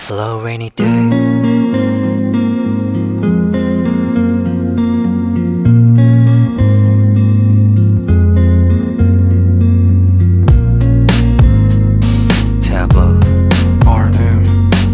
Hello, rainy day. Tableau. RM.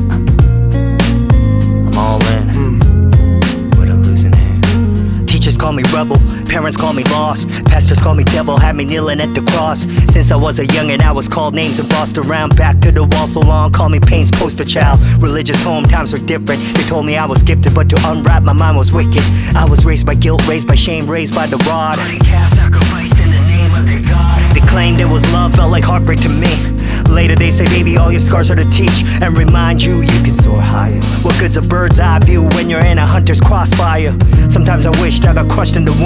I'm all in. With a losing hand. Teachers call me rebel, parents call me lost, pastors call me devil, had me kneeling at the cross. Since I was a youngin', I was called names and bossed around. Back to the wall so long, call me pain's poster child. Religious home, times were different. They told me I was gifted, but to unwrap my mind was wicked. I was raised by guilt, raised by shame, raised by the rod. Bloody calf sacrificed in the name of their God. They claimed it was love, felt like heartbreak to me. Later they say, baby, all your scars are to teach and remind you you can soar higher. What good's a bird's eye view when you're in a hunter's crossfire? Sometimes I wished I got crushed in the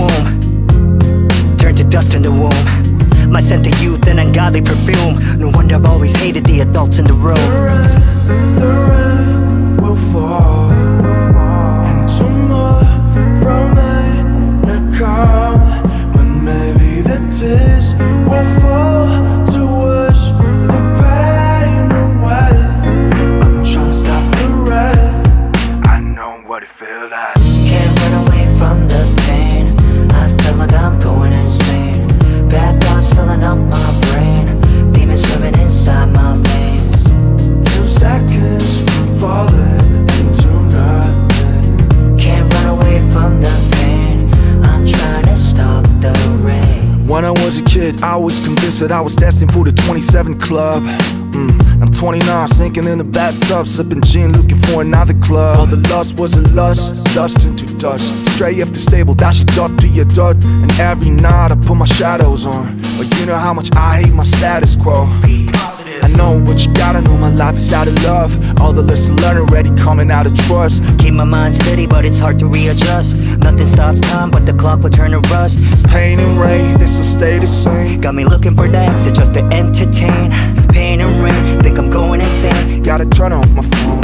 womb, turned to dust in the womb. My scent of youth and ungodly perfume. No wonder I've always hated the adults in the room. The rain will fall, and tomorrow may not come, but maybe the tears will fall to wash the pain away. I'm trying to stop the rain. I know what it feels like. Can't run away from the pain. I feel like I'm going insane. Bad thoughts filling up my brain. Demons swimming inside my veins. 2 seconds from falling into nothing. Can't run away from the pain. I'm trying to stop the rain. When I was a kid, I was convinced that I was destined for the 27 club. I'm 29, sinking in the bathtub, sipping gin, looking for another club. All the lust wasn't lust, dust into dust. Stray off the stable, dashing dot to your dot. And every night I put my shadows on. But you know how much I hate my status quo. I know what you gotta know, my life is out of love. All the lessons learned already coming out of trust. Keep my mind steady, but it's hard to readjust. Nothing stops time, but the clock will turn to rust. Pain and rain, they still stay the same. Got me looking for the exit just to entertain. Pain and rain, think I'm going insane. Gotta turn off my phone.